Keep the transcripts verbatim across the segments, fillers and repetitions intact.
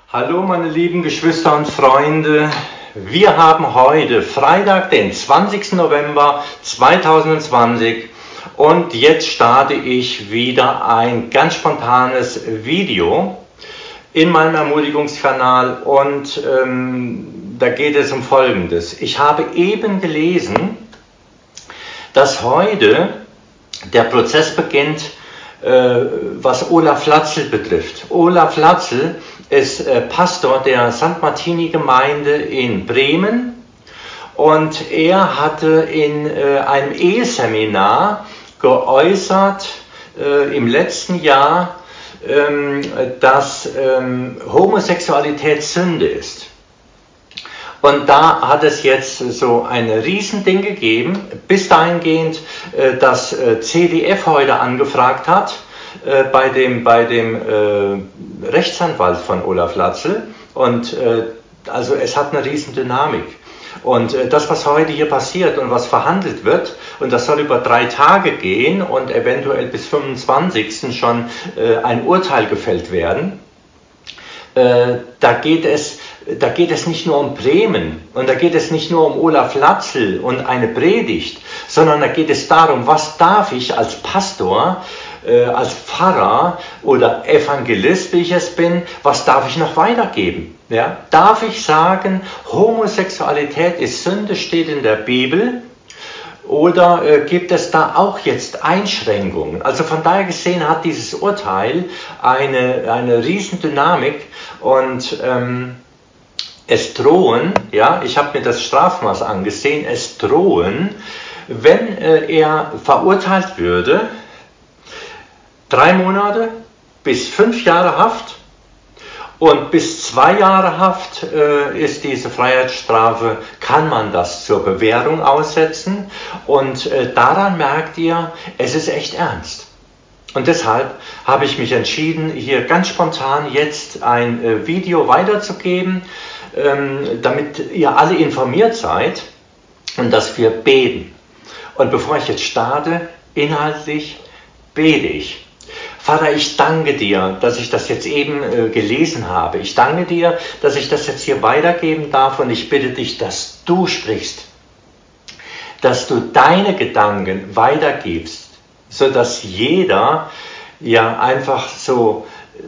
Hallo meine lieben Geschwister und Freunde, wir haben heute Freitag, den zwanzigsten November zweitausendzwanzig und jetzt starte ich wieder ein ganz spontanes Video in meinem Ermutigungskanal und ähm, da geht es um Folgendes. Ich habe eben gelesen, dass heute der Prozess beginnt, äh, was Olaf Latzel betrifft. Olaf Latzel ist äh, Pastor der Sankt Martini-Gemeinde in Bremen und er hatte in äh, einem Eheseminar geäußert äh, im letzten Jahr, ähm, dass ähm, Homosexualität Sünde ist. Und da hat es jetzt so ein Riesending gegeben, bis dahingehend, äh, dass äh, C D F heute angefragt hat, äh, bei dem, bei dem äh, Rechtsanwalt von Olaf Latzel. Und äh, also es hat eine Riesendynamik. Und äh, das, was heute hier passiert und was verhandelt wird, und das soll über drei Tage gehen und eventuell bis fünfundzwanzigsten schon äh, ein Urteil gefällt werden, äh, da geht es Da geht es nicht nur um Bremen und da geht es nicht nur um Olaf Latzel und eine Predigt, sondern da geht es darum, was darf ich als Pastor, äh, als Pfarrer oder Evangelist, wie ich es bin, was darf ich noch weitergeben? Ja? Darf ich sagen, Homosexualität ist Sünde, steht in der Bibel? Oder äh, gibt es da auch jetzt Einschränkungen? Also von daher gesehen hat dieses Urteil eine, eine riesen Dynamik und ähm, es drohen, ja, ich habe mir das Strafmaß angesehen, es drohen, wenn äh, er verurteilt würde, drei Monate bis fünf Jahre Haft und bis zwei Jahre Haft äh, ist diese Freiheitsstrafe, kann man das zur Bewährung aussetzen und äh, daran merkt ihr, es ist echt ernst. Und deshalb habe ich mich entschieden, hier ganz spontan jetzt ein äh, Video weiterzugeben, ähm, damit ihr alle informiert seid und dass wir beten. Und bevor ich jetzt starte, inhaltlich bete ich. Vater, ich danke dir, dass ich das jetzt eben äh, gelesen habe. Ich danke dir, dass ich das jetzt hier weitergeben darf und ich bitte dich, dass du sprichst, dass du deine Gedanken weitergibst, sodass jeder ja einfach so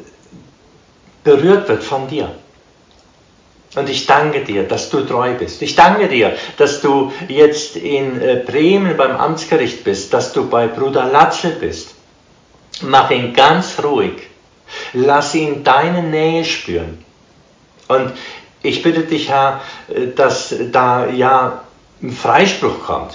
berührt wird von dir. Und ich danke dir, dass du treu bist. Ich danke dir, dass du jetzt in Bremen beim Amtsgericht bist, dass du bei Bruder Latzel bist. Mach ihn ganz ruhig. Lass ihn deine Nähe spüren. Und ich bitte dich, Herr, dass da ja ein Freispruch kommt.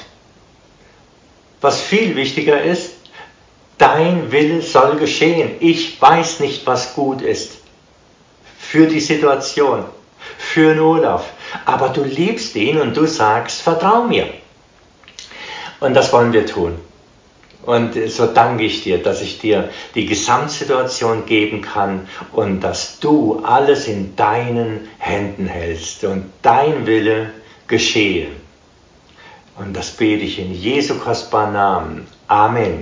Was viel wichtiger ist, dein Wille soll geschehen. Ich weiß nicht, was gut ist für die Situation, für den Olaf. Aber du liebst ihn und du sagst, vertrau mir. Und das wollen wir tun. Und so danke ich dir, dass ich dir die Gesamtsituation geben kann und dass du alles in deinen Händen hältst und dein Wille geschehe. Und das bete ich in Jesu kostbaren Namen. Amen.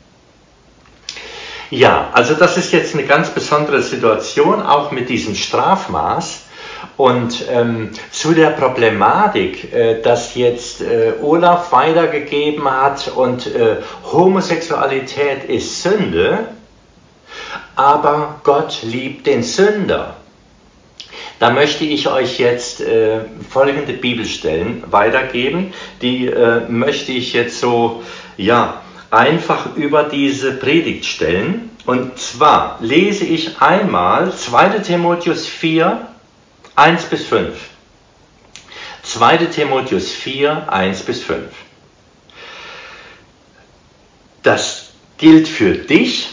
Ja, also das ist jetzt eine ganz besondere Situation, auch mit diesem Strafmaß. Und ähm, zu der Problematik, äh, dass jetzt äh, Olaf weitergegeben hat und äh, Homosexualität ist Sünde, aber Gott liebt den Sünder. Da möchte ich euch jetzt äh, folgende Bibelstellen weitergeben, die äh, möchte ich jetzt so, ja, einfach über diese Predigt stellen. Und zwar lese ich einmal zweiter Timotheus vier, eins bis fünf. zweiter Timotheus vier, eins bis fünf. Das gilt für dich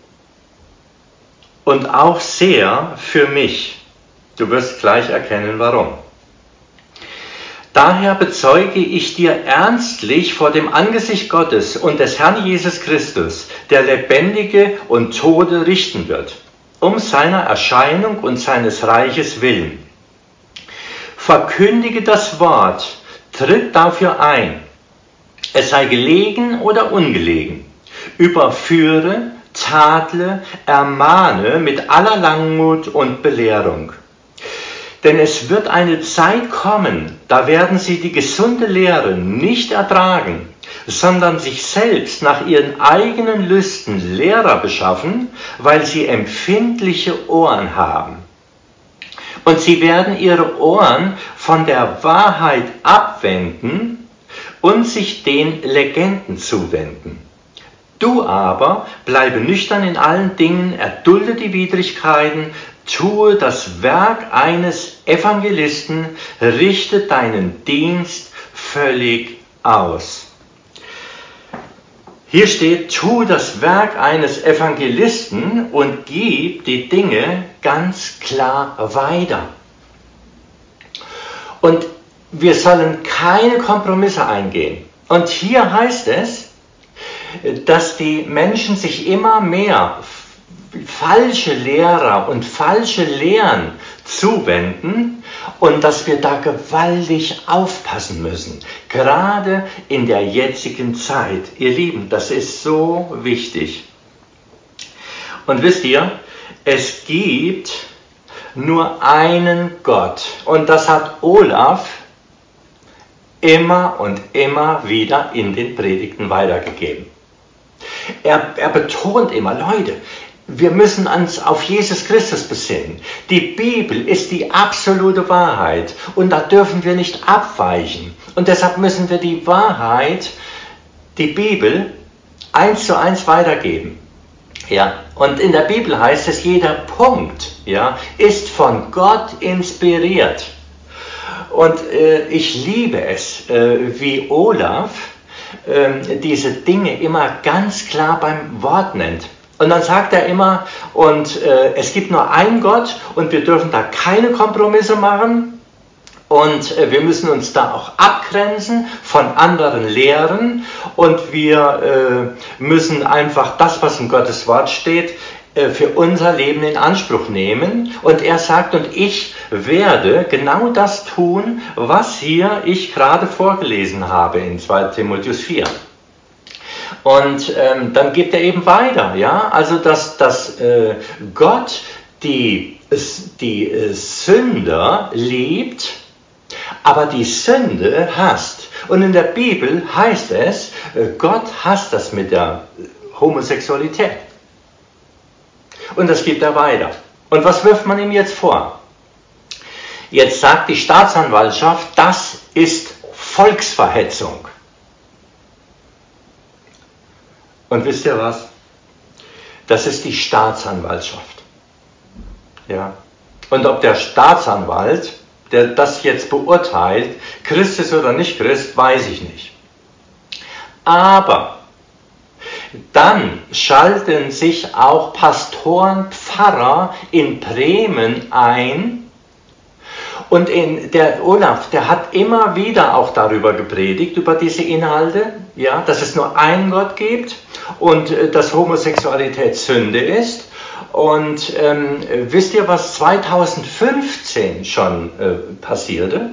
und auch sehr für mich. Du wirst gleich erkennen, warum. Daher bezeuge ich dir ernstlich vor dem Angesicht Gottes und des Herrn Jesus Christus, der Lebendige und Tote richten wird, um seiner Erscheinung und seines Reiches willen. Verkündige das Wort, tritt dafür ein, es sei gelegen oder ungelegen, überführe, tadle, ermahne mit aller Langmut und Belehrung. Denn es wird eine Zeit kommen, da werden sie die gesunde Lehre nicht ertragen, sondern sich selbst nach ihren eigenen Lüsten Lehrer beschaffen, weil sie empfindliche Ohren haben. Und sie werden ihre Ohren von der Wahrheit abwenden und sich den Legenden zuwenden. Du aber bleibe nüchtern in allen Dingen, erdulde die Widrigkeiten, tue das Werk eines Evangelisten, richte deinen Dienst völlig aus. Hier steht, tu das Werk eines Evangelisten und gib die Dinge ganz klar weiter. Und wir sollen keine Kompromisse eingehen. Und hier heißt es, dass die Menschen sich immer mehr falsche Lehrer und falsche Lehren zuwenden und dass wir da gewaltig aufpassen müssen, gerade in der jetzigen Zeit. Ihr Lieben, das ist so wichtig. Und wisst ihr, es gibt nur einen Gott und das hat Olaf immer und immer wieder in den Predigten weitergegeben. Er, er betont immer, Leute, wir müssen uns auf Jesus Christus besinnen. Die Bibel ist die absolute Wahrheit und da dürfen wir nicht abweichen. Und deshalb müssen wir die Wahrheit, die Bibel, eins zu eins weitergeben. Ja, und in der Bibel heißt es, jeder Punkt, ja, ist von Gott inspiriert. Und äh, ich liebe es, äh, wie Olaf äh, diese Dinge immer ganz klar beim Wort nennt. Und dann sagt er immer, und äh, es gibt nur einen Gott und wir dürfen da keine Kompromisse machen und äh, wir müssen uns da auch abgrenzen von anderen Lehren und wir äh, müssen einfach das, was in Gottes Wort steht, äh, für unser Leben in Anspruch nehmen. Und er sagt, und ich werde genau das tun, was hier ich gerade vorgelesen habe in zweiter Timotheus vier. Und ähm, dann geht er eben weiter, ja, also dass, dass äh, Gott die, die äh, Sünder liebt, aber die Sünde hasst. Und in der Bibel heißt es, äh, Gott hasst das mit der Homosexualität. Und das gibt er weiter. Und was wirft man ihm jetzt vor? Jetzt sagt die Staatsanwaltschaft, das ist Volksverhetzung. Und wisst ihr was? Das ist die Staatsanwaltschaft. Ja. Und ob der Staatsanwalt, der das jetzt beurteilt, Christ ist oder nicht Christ, weiß ich nicht. Aber dann schalten sich auch Pastoren, Pfarrer in Bremen ein. Und in der Olaf, der hat immer wieder auch darüber gepredigt, über diese Inhalte, ja, dass es nur einen Gott gibt und äh, dass Homosexualität Sünde ist. Und ähm, wisst ihr, was zweitausendfünfzehn schon äh, passierte?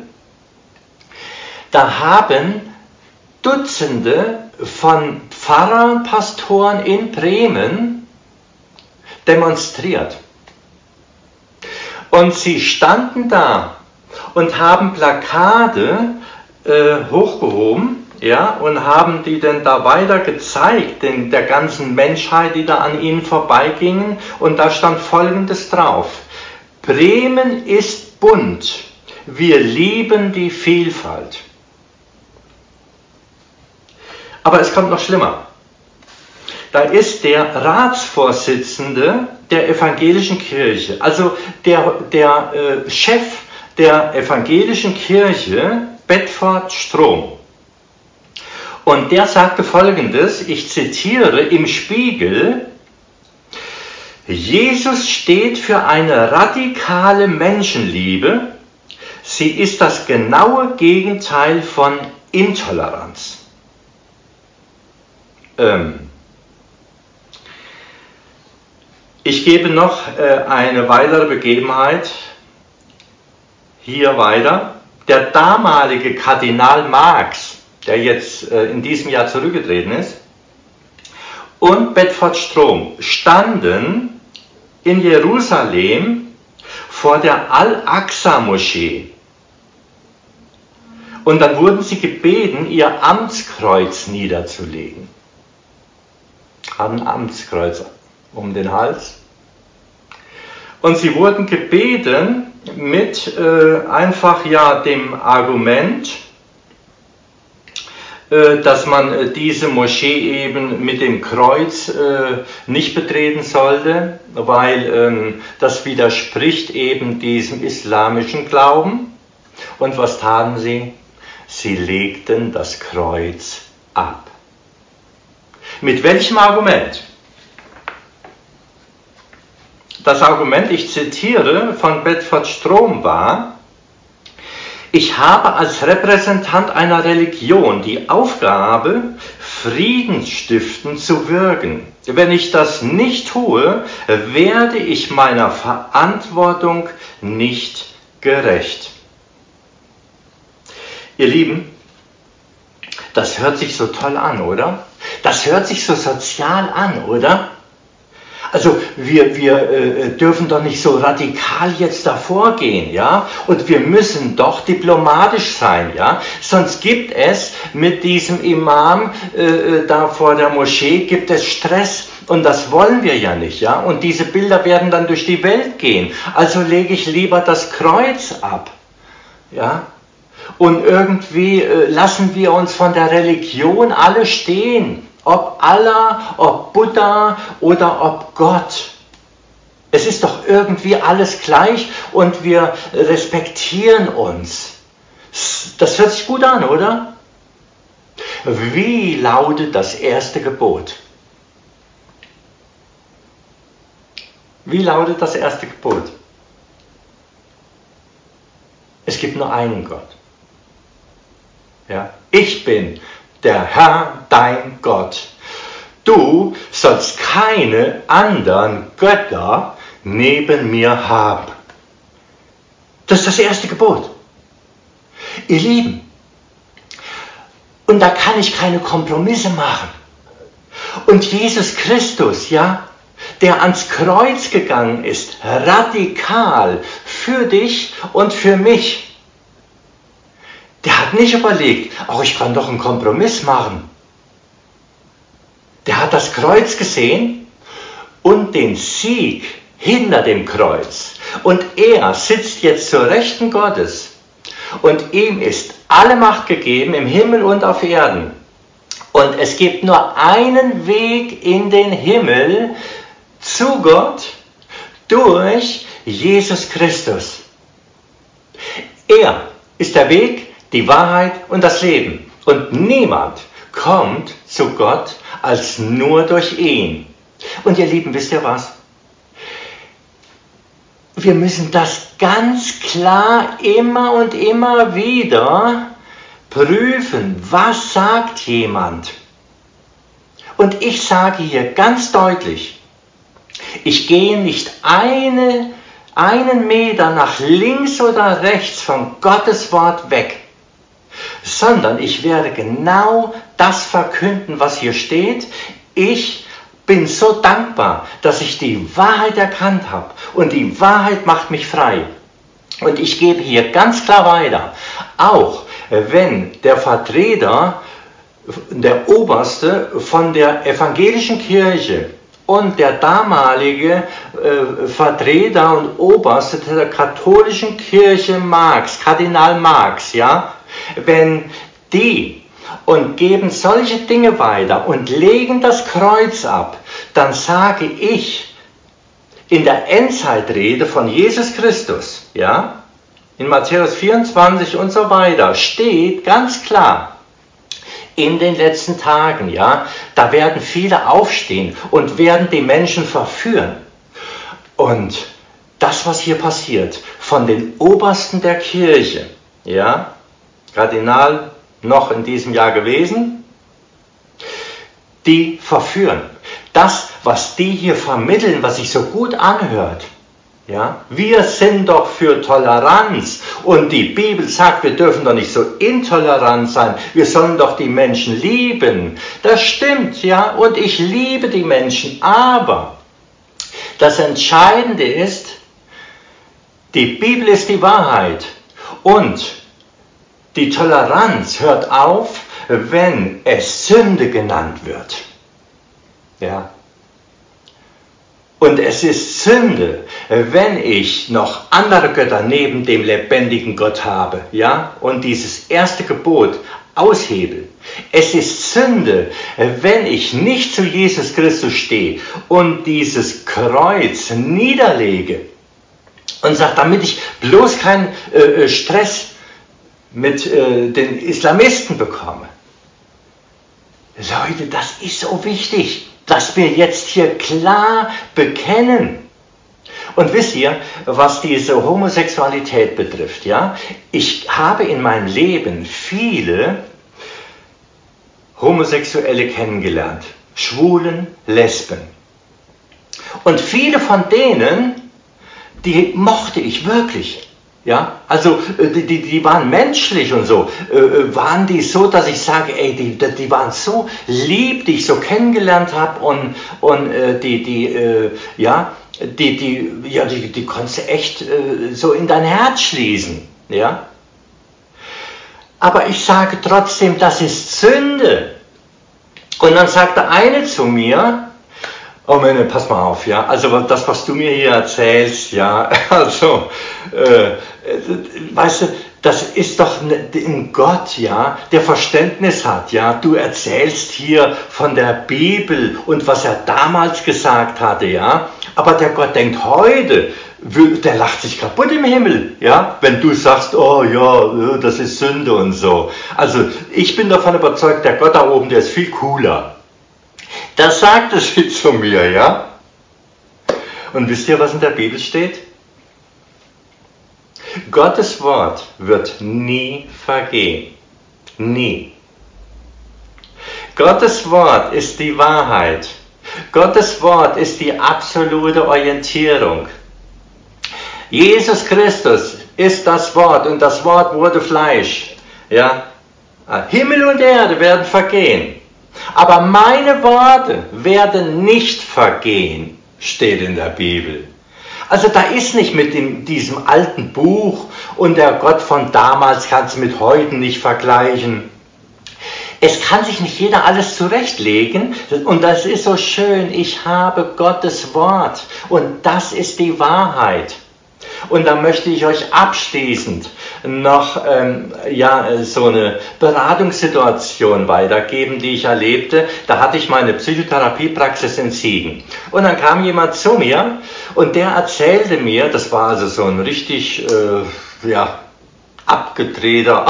Da haben Dutzende von Pfarrern, Pastoren in Bremen demonstriert. Und sie standen da und haben Plakate äh, hochgehoben, ja, und haben die dann da weiter gezeigt, den, der ganzen Menschheit, die da an ihnen vorbeigingen. Und da stand Folgendes drauf: Bremen ist bunt, wir lieben die Vielfalt. Aber es kommt noch schlimmer. Da ist der Ratsvorsitzende der evangelischen Kirche, also der, der äh, Chef der evangelischen Kirche, Bedford Strom. Und der sagte Folgendes, ich zitiere im Spiegel: Jesus steht für eine radikale Menschenliebe. Sie ist das genaue Gegenteil von Intoleranz. Ähm, Ich gebe noch äh, eine weitere Begebenheit hier weiter. Der damalige Kardinal Marx, der jetzt äh, in diesem Jahr zurückgetreten ist, und Bedford Strom standen in Jerusalem vor der Al-Aqsa-Moschee. Und dann wurden sie gebeten, ihr Amtskreuz niederzulegen. Ein Amtskreuz um den Hals. Und sie wurden gebeten mit äh, einfach ja dem Argument, äh, dass man äh, diese Moschee eben mit dem Kreuz äh, nicht betreten sollte, weil äh, das widerspricht eben diesem islamischen Glauben. Und was taten sie? Sie legten das Kreuz ab. Mit welchem Argument? Das Argument, ich zitiere von Bedford Strom, war: Ich habe als Repräsentant einer Religion die Aufgabe, friedensstiftend zu wirken. Wenn ich das nicht tue, werde ich meiner Verantwortung nicht gerecht. Ihr Lieben, das hört sich so toll an, oder? Das hört sich so sozial an, oder? Also wir, wir äh, dürfen doch nicht so radikal jetzt davor gehen, ja? Und wir müssen doch diplomatisch sein, ja? Sonst gibt es mit diesem Imam äh, da vor der Moschee, gibt es Stress. Und das wollen wir ja nicht, ja? Und diese Bilder werden dann durch die Welt gehen. Also lege ich lieber das Kreuz ab, ja? Und irgendwie äh, lassen wir uns von der Religion alle stehen. Ob Allah, ob Buddha oder ob Gott. Es ist doch irgendwie alles gleich und wir respektieren uns. Das hört sich gut an, oder? Wie lautet das erste Gebot? Wie lautet das erste Gebot? Es gibt nur einen Gott. Ja? Ich bin der Herr, dein Gott. Du sollst keine anderen Götter neben mir haben. Das ist das erste Gebot. Ihr Lieben, und da kann ich keine Kompromisse machen. Und Jesus Christus, ja, der ans Kreuz gegangen ist, radikal für dich und für mich, der hat nicht überlegt, oh, ich kann doch einen Kompromiss machen. Der hat das Kreuz gesehen und den Sieg hinter dem Kreuz. Und er sitzt jetzt zur Rechten Gottes. Und ihm ist alle Macht gegeben im Himmel und auf Erden. Und es gibt nur einen Weg in den Himmel zu Gott durch Jesus Christus. Er ist der Weg, die Wahrheit und das Leben. Und niemand kommt zu Gott als nur durch ihn. Und ihr Lieben, wisst ihr was? Wir müssen das ganz klar immer und immer wieder prüfen. Was sagt jemand? Und ich sage hier ganz deutlich, ich gehe nicht eine, einen Meter nach links oder rechts von Gottes Wort weg, sondern ich werde genau das verkünden, was hier steht. Ich bin so dankbar, dass ich die Wahrheit erkannt habe und die Wahrheit macht mich frei. Und ich gebe hier ganz klar weiter, auch wenn der Vertreter, der Oberste von der evangelischen Kirche und der damalige äh, Vertreter und Oberste der katholischen Kirche Marx, Kardinal Marx, ja, wenn die und geben solche Dinge weiter und legen das Kreuz ab, dann sage ich in der Endzeitrede von Jesus Christus, ja, in Matthäus vierundzwanzig und so weiter, steht ganz klar, in den letzten Tagen, ja, da werden viele aufstehen und werden die Menschen verführen. Und das, was hier passiert, von den Obersten der Kirche, ja, Kardinal noch in diesem Jahr gewesen, die verführen. Das, was die hier vermitteln, was sich so gut anhört, ja, wir sind doch für Toleranz und die Bibel sagt, wir dürfen doch nicht so intolerant sein, wir sollen doch die Menschen lieben. Das stimmt, ja, und ich liebe die Menschen, aber das Entscheidende ist, Die Bibel ist die Wahrheit. Und die Toleranz hört auf, wenn es Sünde genannt wird. Ja. Und es ist Sünde, wenn ich noch andere Götter neben dem lebendigen Gott habe, ja, und dieses erste Gebot aushebel. Es ist Sünde, wenn ich nicht zu Jesus Christus stehe und dieses Kreuz niederlege und sage, damit ich bloß keinen äh, Stress mit äh, den Islamisten bekomme. Leute, das ist so wichtig, dass wir jetzt hier klar bekennen. Und wisst ihr, was diese Homosexualität betrifft, ja? Ich habe in meinem Leben viele Homosexuelle kennengelernt. Schwulen, Lesben. Und viele von denen, die mochte ich wirklich. Ja, also die, die, die waren menschlich und so, äh, waren die so, dass ich sage, ey, die, die waren so lieb, die ich so kennengelernt habe und, und äh, die, die, äh, ja, die, die, ja, die, die konntest du echt äh, so in dein Herz schließen, ja. Aber ich sage trotzdem, das ist Sünde. Und dann sagte eine zu mir, oh Mann, pass mal auf, ja, also das, was du mir hier erzählst, ja, also, äh, weißt du, das ist doch ein Gott, ja, der Verständnis hat, ja, du erzählst hier von der Bibel und was er damals gesagt hatte, ja, aber der Gott denkt heute, der lacht sich kaputt im Himmel, ja, wenn du sagst, oh ja, das ist Sünde und so. Also, ich bin davon überzeugt, der Gott da oben, der ist viel cooler. Das sagte sie zu mir, ja. Und wisst ihr, was in der Bibel steht? Gottes Wort wird nie vergehen. Nie. Gottes Wort ist die Wahrheit. Gottes Wort ist die absolute Orientierung. Jesus Christus ist das Wort und das Wort wurde Fleisch. Ja? Himmel und Erde werden vergehen. Aber meine Worte werden nicht vergehen, steht in der Bibel. Also da ist nicht mit dem, diesem alten Buch und der Gott von damals kannst du mit heute nicht vergleichen. Es kann sich nicht jeder alles zurechtlegen und das ist so schön. Ich habe Gottes Wort und das ist die Wahrheit. Und da möchte ich euch abschließend noch ähm, ja, so eine Beratungssituation weitergeben, die ich erlebte. Da hatte ich meine Psychotherapiepraxis in Siegen. Und dann kam jemand zu mir und der erzählte mir, das war also so ein richtig äh, ja, abgedrehter,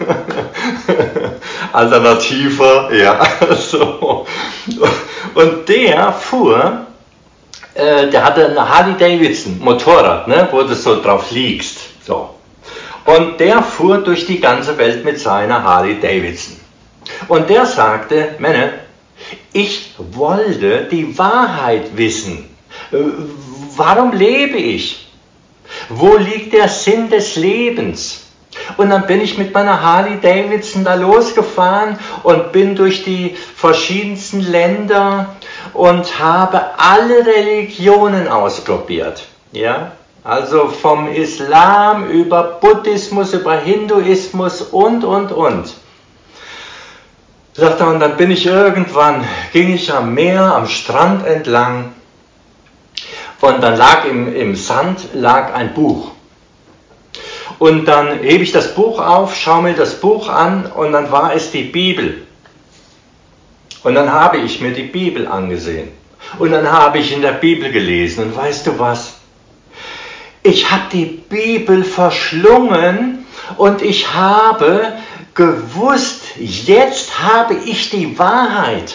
alternativer, ja, so. Und der fuhr, der hatte eine Harley Davidson Motorrad, ne, wo du so drauf liegst. So. Und der fuhr durch die ganze Welt mit seiner Harley Davidson. Und der sagte, Männer, ich wollte die Wahrheit wissen. Warum lebe ich? Wo liegt der Sinn des Lebens? Und dann bin ich mit meiner Harley Davidson da losgefahren und bin durch die verschiedensten Länder und habe alle Religionen ausprobiert. Ja? Also vom Islam über Buddhismus, über Hinduismus und, und, und. Sagt er, und dann bin ich irgendwann, ging ich am Meer, am Strand entlang und dann lag im, im Sand lag ein Buch. Und dann hebe ich das Buch auf, schaue mir das Buch an und dann war es die Bibel. Und dann habe ich mir die Bibel angesehen. Und dann habe ich in der Bibel gelesen. Und weißt du was? Ich habe die Bibel verschlungen und ich habe gewusst, jetzt habe ich die Wahrheit.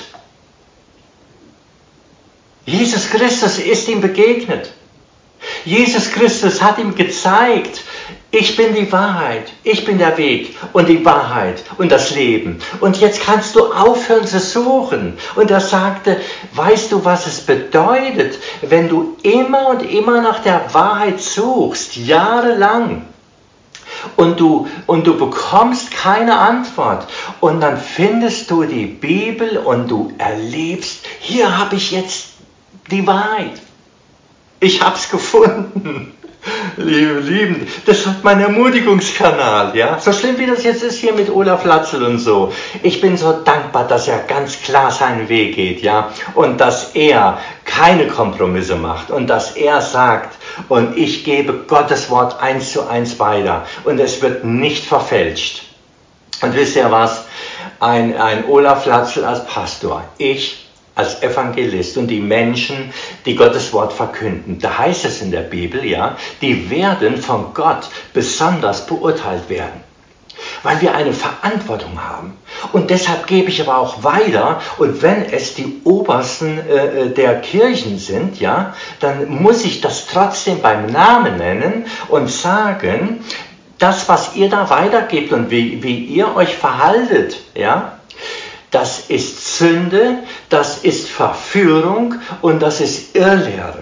Jesus Christus ist ihm begegnet. Jesus Christus hat ihm gezeigt, ich bin die Wahrheit, ich bin der Weg und die Wahrheit und das Leben. Und jetzt kannst du aufhören zu suchen. Und er sagte, weißt du, was es bedeutet, wenn du immer und immer nach der Wahrheit suchst, jahrelang, und du, und du bekommst keine Antwort. Und dann findest du die Bibel und du erlebst, hier habe ich jetzt die Wahrheit. Ich habe es gefunden. Liebe Lieben, das ist mein Ermutigungskanal, ja. So schlimm wie das jetzt ist hier mit Olaf Latzel und so. Ich bin so dankbar, dass er ganz klar seinen Weg geht, ja. Und dass er keine Kompromisse macht und dass er sagt, und ich gebe Gottes Wort eins zu eins weiter und es wird nicht verfälscht. Und wisst ihr was? Ein, ein Olaf Latzel als Pastor, ich als Evangelist und die Menschen, die Gottes Wort verkünden, da heißt es in der Bibel, ja, die werden von Gott besonders beurteilt werden, weil wir eine Verantwortung haben. Und deshalb gebe ich aber auch weiter, und wenn es die Obersten äh, der Kirchen sind, ja, dann muss ich das trotzdem beim Namen nennen und sagen, das, was ihr da weitergebt und wie, wie ihr euch verhaltet, ja, das ist Sünde, das ist Verführung und das ist Irrlehre.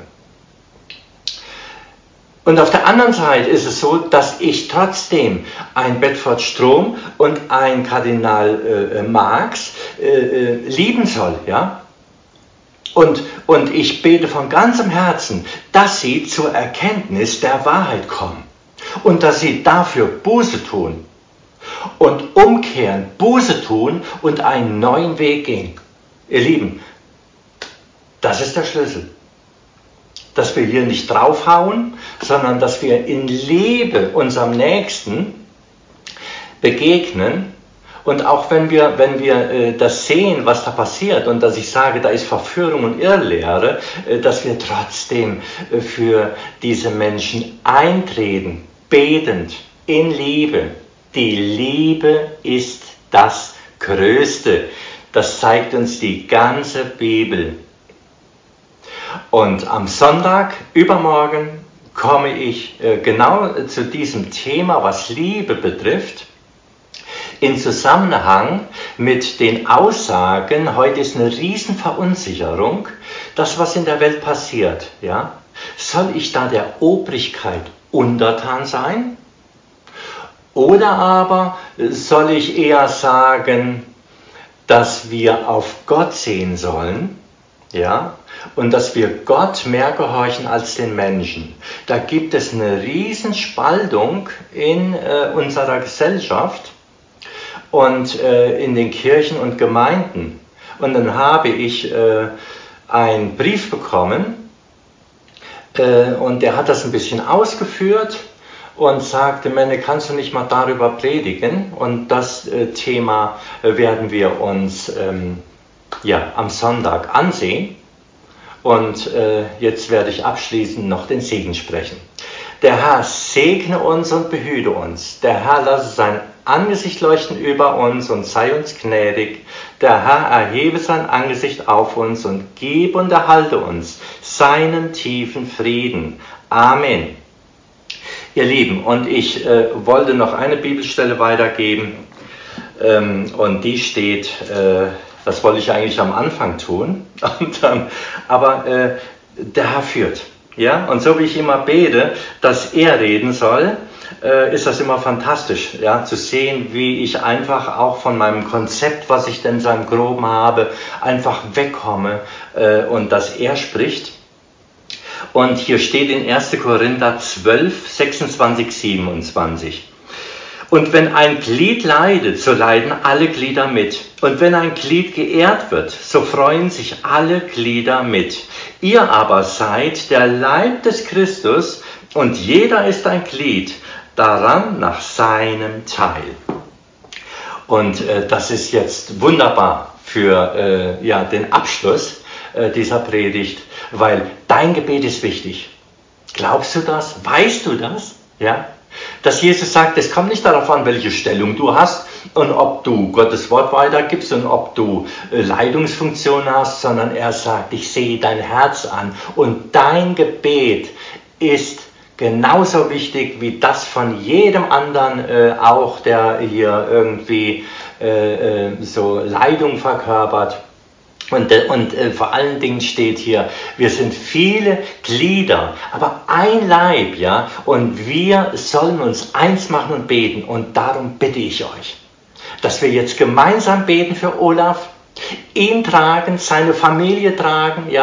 Und auf der anderen Seite ist es so, dass ich trotzdem ein Bedford Strom und ein Kardinal äh, Marx äh, äh, lieben soll, ja. Und, und ich bete von ganzem Herzen, dass sie zur Erkenntnis der Wahrheit kommen und dass sie dafür Buße tun. Und umkehren, Buße tun und einen neuen Weg gehen. Ihr Lieben, das ist der Schlüssel. Dass wir hier nicht draufhauen, sondern dass wir in Liebe unserem Nächsten begegnen. Und auch wenn wir, wenn wir äh, das sehen, was da passiert, und dass ich sage, da ist Verführung und Irrlehre, äh, dass wir trotzdem äh, für diese Menschen eintreten, betend, in Liebe. Die Liebe ist das Größte. Das zeigt uns die ganze Bibel. Und am Sonntag, übermorgen, komme ich äh, genau zu diesem Thema, was Liebe betrifft, in Zusammenhang mit den Aussagen, heute ist eine Riesenverunsicherung, das, was in der Welt passiert. Ja? Soll ich da der Obrigkeit untertan sein? Oder aber soll ich eher sagen, dass wir auf Gott sehen sollen, ja, und dass wir Gott mehr gehorchen als den Menschen. Da gibt es eine Riesenspaltung in äh, unserer Gesellschaft und äh, in den Kirchen und Gemeinden. Und dann habe ich äh, einen Brief bekommen äh, und der hat das ein bisschen ausgeführt und sagte, Menne, kannst du nicht mal darüber predigen? Und das äh, Thema äh, werden wir uns ähm, ja, am Sonntag ansehen. Und äh, jetzt werde ich abschließend noch den Segen sprechen. Der Herr segne uns und behüte uns. Der Herr lasse sein Angesicht leuchten über uns und sei uns gnädig. Der Herr erhebe sein Angesicht auf uns und gebe und erhalte uns seinen tiefen Frieden. Amen. Ihr Lieben, und ich äh, wollte noch eine Bibelstelle weitergeben, ähm, und die steht, äh, das wollte ich eigentlich am Anfang tun, und dann, aber äh, der Herr führt. Ja? Und so wie ich immer bete, dass er reden soll, äh, ist das immer fantastisch, ja? Zu sehen, wie ich einfach auch von meinem Konzept, was ich denn so im Groben habe, einfach wegkomme äh, und dass er spricht. Und hier steht in erster Korinther zwölf, sechsundzwanzig, siebenundzwanzig. Und wenn ein Glied leidet, so leiden alle Glieder mit. Und wenn ein Glied geehrt wird, so freuen sich alle Glieder mit. Ihr aber seid der Leib des Christus und jeder ist ein Glied, daran nach seinem Teil. Und äh, das ist jetzt wunderbar für äh, ja, den Abschluss äh, dieser Predigt, weil dein Gebet ist wichtig. Glaubst du das? Weißt du das? Ja? Dass Jesus sagt, es kommt nicht darauf an, welche Stellung du hast und ob du Gottes Wort weitergibst und ob du äh, Leitungsfunktion hast, sondern er sagt, ich sehe dein Herz an und dein Gebet ist genauso wichtig wie das von jedem anderen äh, auch, der hier irgendwie äh, äh, so Leitung verkörpert. Und, und äh, vor allen Dingen steht hier, wir sind viele Glieder, aber ein Leib, ja, und wir sollen uns eins machen und beten. Und darum bitte ich euch, dass wir jetzt gemeinsam beten für Olaf, ihn tragen, seine Familie tragen, ja,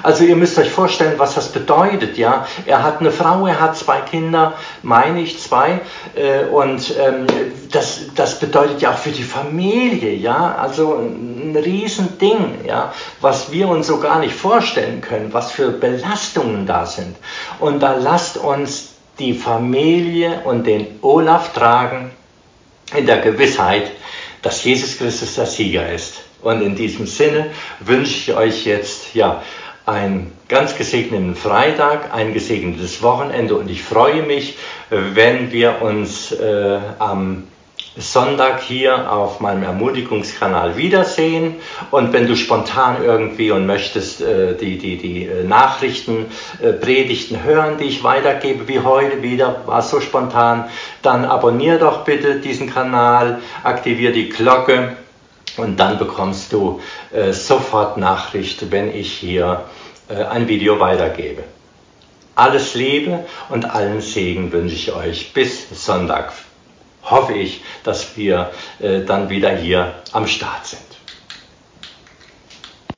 Also ihr müsst euch vorstellen, was das bedeutet, ja. Er hat eine Frau, er hat zwei Kinder, meine ich zwei, äh, und ähm, das, das bedeutet ja auch für die Familie, ja, also ein Riesending, ja, was wir uns so gar nicht vorstellen können, was für Belastungen da sind. Und da lasst uns die Familie und den Olaf tragen in der Gewissheit, dass Jesus Christus der Sieger ist. Und in diesem Sinne wünsche ich euch jetzt, ja, einen ganz gesegneten Freitag, ein gesegnetes Wochenende und ich freue mich, wenn wir uns äh, am Sonntag hier auf meinem Ermutigungskanal wiedersehen und wenn du spontan irgendwie und möchtest äh, die, die, die Nachrichten, äh, Predigten hören, die ich weitergebe, wie heute wieder, war so spontan, dann abonniere doch bitte diesen Kanal, aktiviere die Glocke. Und dann bekommst du äh, sofort Nachricht, wenn ich hier äh, ein Video weitergebe. Alles Liebe und allen Segen wünsche ich euch. Bis Sonntag hoffe ich, dass wir äh, dann wieder hier am Start sind.